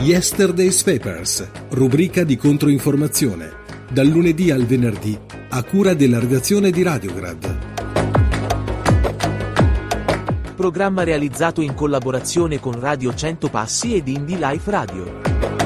Yesterday's Papers, rubrica di controinformazione, dal lunedì al venerdì, a cura della redazione di Radiograd. Programma realizzato in collaborazione con Radio 100 Passi ed Indie Life Radio.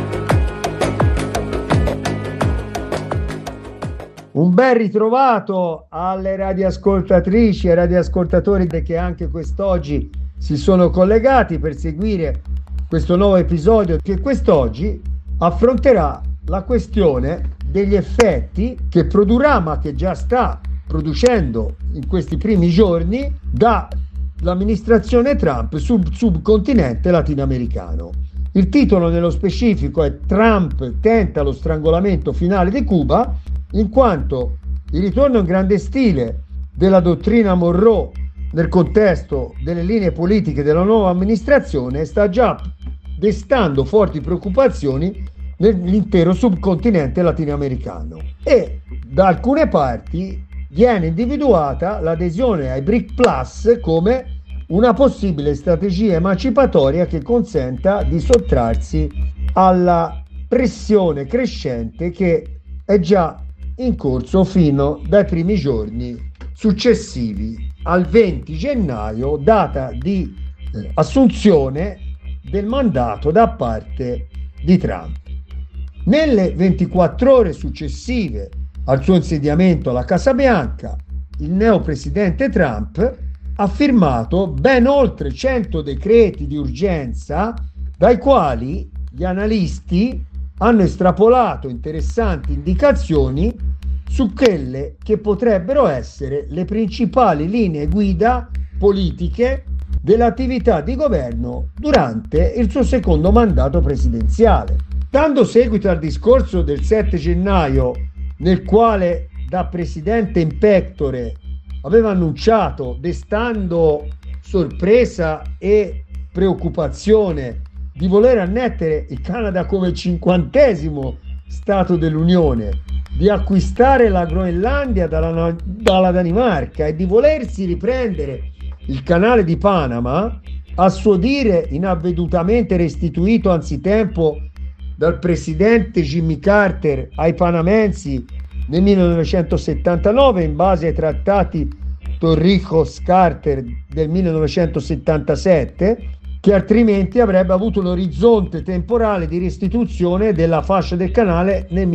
Un bel ritrovato alle radioascoltatrici e radioascoltatori che anche quest'oggi si sono collegati per seguire questo nuovo episodio che quest'oggi affronterà la questione degli effetti che produrrà, ma che già sta producendo in questi primi giorni, dall'amministrazione Trump sul subcontinente latinoamericano. Il titolo nello specifico è Trump tenta lo strangolamento finale di Cuba, in quanto il ritorno in grande stile della dottrina Monroe nel contesto delle linee politiche della nuova amministrazione sta già destando forti preoccupazioni nell'intero subcontinente latinoamericano, e da alcune parti viene individuata l'adesione ai BRIC Plus come una possibile strategia emancipatoria che consenta di sottrarsi alla pressione crescente che è già in corso fino dai primi giorni successivi al 20 gennaio, data di assunzione del mandato da parte di Trump. Nelle 24 ore successive al suo insediamento alla Casa Bianca, il neopresidente Trump ha firmato ben oltre 100 decreti di urgenza, dai quali gli analisti hanno estrapolato interessanti indicazioni su quelle che potrebbero essere le principali linee guida politiche dell'attività di governo durante il suo secondo mandato presidenziale. Dando seguito al discorso del 7 gennaio, nel quale da presidente in pectore aveva annunciato, destando sorpresa e preoccupazione, di voler annettere il Canada come 50° Stato dell'Unione, di acquistare la Groenlandia dalla Danimarca e di volersi riprendere il canale di Panama, a suo dire inavvedutamente restituito anzitempo dal presidente Jimmy Carter ai panamensi nel 1979 in base ai trattati Torrijos-Carter del 1977, che altrimenti avrebbe avuto un orizzonte temporale di restituzione della fascia del canale nel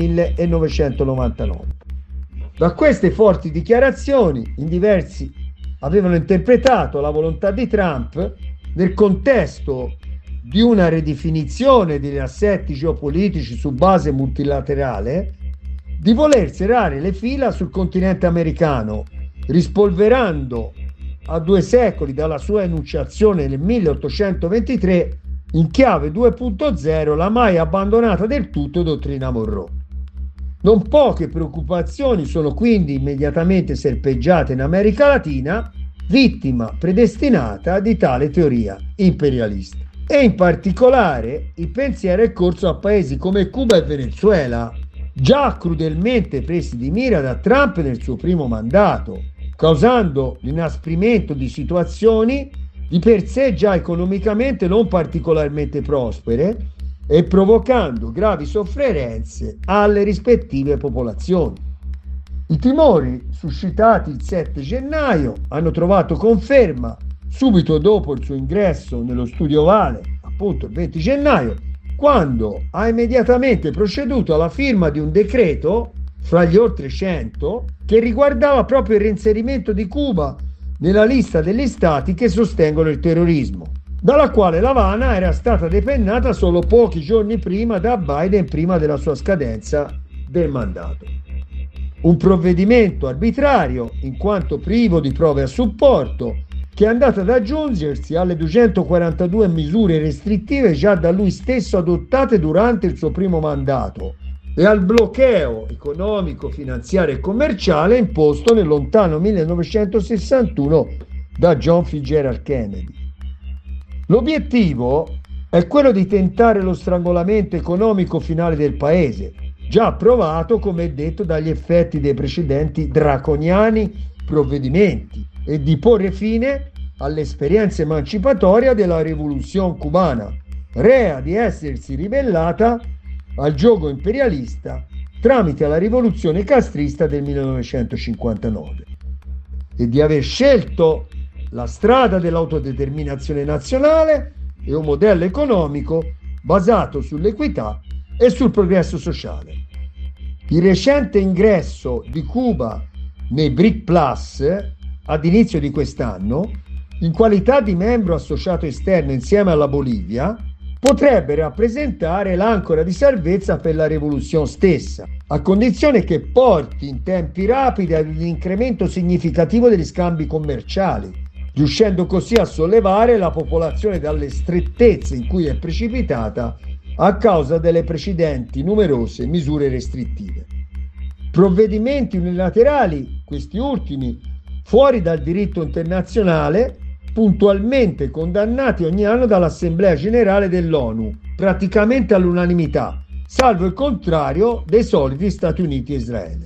1999. Da queste forti dichiarazioni, in diversi avevano interpretato la volontà di Trump, nel contesto di una ridefinizione degli assetti geopolitici su base multilaterale, di voler serrare le fila sul continente americano, rispolverando a 2 secoli dalla sua enunciazione nel 1823 in chiave 2.0 la mai abbandonata del tutto dottrina Monroe. Non poche preoccupazioni sono quindi immediatamente serpeggiate in America Latina, vittima predestinata di tale teoria imperialista. E in particolare il pensiero è corso a paesi come Cuba e Venezuela, già crudelmente presi di mira da Trump nel suo primo mandato, causando l'inasprimento di situazioni di per sé già economicamente non particolarmente prospere e provocando gravi sofferenze alle rispettive popolazioni. I timori suscitati il 7 gennaio hanno trovato conferma subito dopo il suo ingresso nello studio ovale, appunto il 20 gennaio, quando ha immediatamente proceduto alla firma di un decreto fra gli oltre 100 che riguardava proprio il reinserimento di Cuba nella lista degli stati che sostengono il terrorismo, dalla quale La Habana era stata depennata solo pochi giorni prima da Biden, prima della sua scadenza del mandato. Un provvedimento arbitrario, in quanto privo di prove a supporto, che è andato ad aggiungersi alle 242 misure restrittive già da lui stesso adottate durante il suo primo mandato e al bloqueo economico, finanziario e commerciale imposto nel lontano 1961 da John Fitzgerald Kennedy. L'obiettivo è quello di tentare lo strangolamento economico finale del paese, già approvato, come detto, dagli effetti dei precedenti draconiani provvedimenti, e di porre fine all'esperienza emancipatoria della rivoluzione cubana, rea di essersi ribellata al giogo imperialista tramite la rivoluzione castrista del 1959 e di aver scelto la strada dell'autodeterminazione nazionale e un modello economico basato sull'equità e sul progresso sociale. Il recente ingresso di Cuba nei BRIC Plus ad inizio di quest'anno, in qualità di membro associato esterno insieme alla Bolivia, potrebbe rappresentare l'ancora di salvezza per la rivoluzione stessa, a condizione che porti in tempi rapidi ad un incremento significativo degli scambi commerciali, riuscendo così a sollevare la popolazione dalle strettezze in cui è precipitata a causa delle precedenti numerose misure restrittive. Provvedimenti unilaterali, questi ultimi, fuori dal diritto internazionale, puntualmente condannati ogni anno dall'Assemblea Generale dell'ONU, praticamente all'unanimità, salvo il contrario dei soliti Stati Uniti e Israele.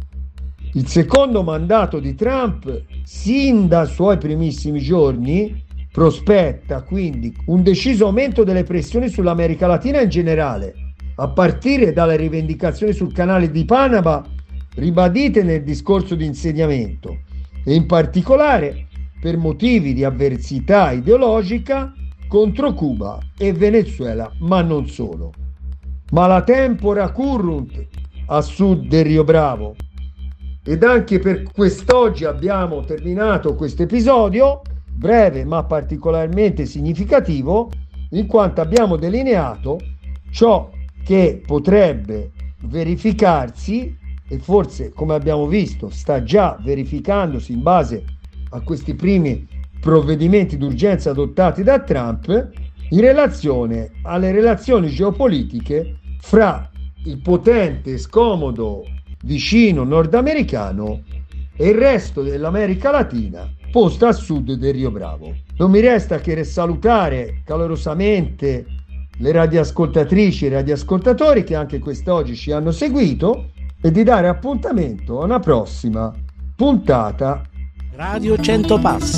Il secondo mandato di Trump, sin dai suoi primissimi giorni, prospetta quindi un deciso aumento delle pressioni sull'America Latina in generale, a partire dalle rivendicazioni sul canale di Panama ribadite nel discorso di insediamento e in particolare per motivi di avversità ideologica contro Cuba e Venezuela, ma non solo. Ma la tempora currunt a sud del Rio Bravo. Ed anche per quest'oggi abbiamo terminato questo episodio, breve ma particolarmente significativo, in quanto abbiamo delineato ciò che potrebbe verificarsi e forse, come abbiamo visto, sta già verificandosi in base a questi primi provvedimenti d'urgenza adottati da Trump in relazione alle relazioni geopolitiche fra il potente e scomodo vicino nordamericano e il resto dell'America Latina posta a sud del Rio Bravo. Non mi resta che salutare calorosamente le radioascoltatrici e radioascoltatori che anche quest'oggi ci hanno seguito e di dare appuntamento a una prossima puntata Radio 100 Passi.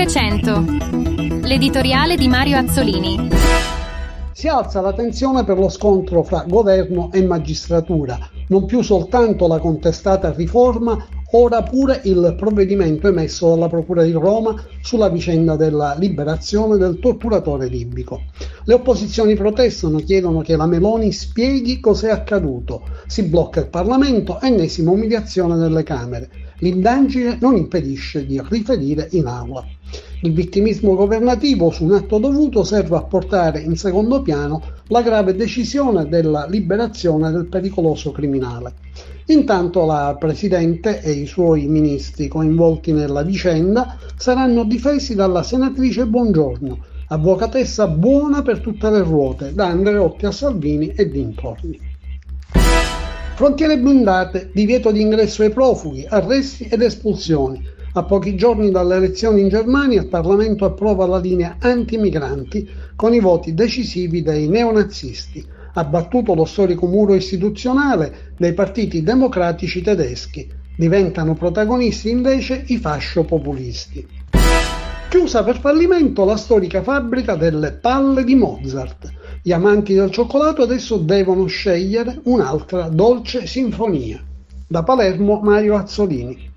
GR100, l'editoriale di Mario Azzolini. Si alza la tensione per lo scontro fra governo e magistratura, non più soltanto la contestata riforma, ora pure il provvedimento emesso dalla Procura di Roma sulla vicenda della liberazione del torturatore libico. Le opposizioni protestano, chiedono che la Meloni spieghi cos'è accaduto. Si blocca il Parlamento, ennesima umiliazione delle Camere. L'indagine non impedisce di riferire in aula. Il vittimismo governativo su un atto dovuto serve a portare in secondo piano la grave decisione della liberazione del pericoloso criminale. Intanto la Presidente e i suoi ministri coinvolti nella vicenda saranno difesi dalla senatrice Bongiorno, avvocatessa buona per tutte le ruote, da Andreotti a Salvini e dintorni. Frontiere blindate, divieto di ingresso ai profughi, arresti ed espulsioni. A pochi giorni dalle elezioni in Germania il Parlamento approva la linea anti-migranti con i voti decisivi dei neonazisti. Abbattuto lo storico muro istituzionale dei partiti democratici tedeschi. Diventano protagonisti invece i fascio-populisti. Chiusa per fallimento la storica fabbrica delle palle di Mozart. Gli amanti del cioccolato adesso devono scegliere un'altra dolce sinfonia. Da Palermo, Mario Azzolini.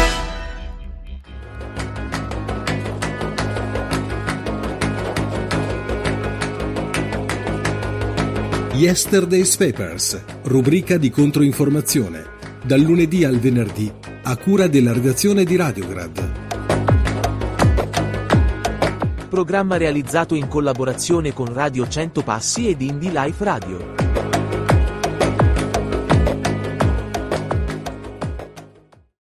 Yesterday's Papers, rubrica di controinformazione, dal lunedì al venerdì, a cura della redazione di Radiograd. Programma realizzato in collaborazione con Radio 100 Passi ed Indie Life Radio.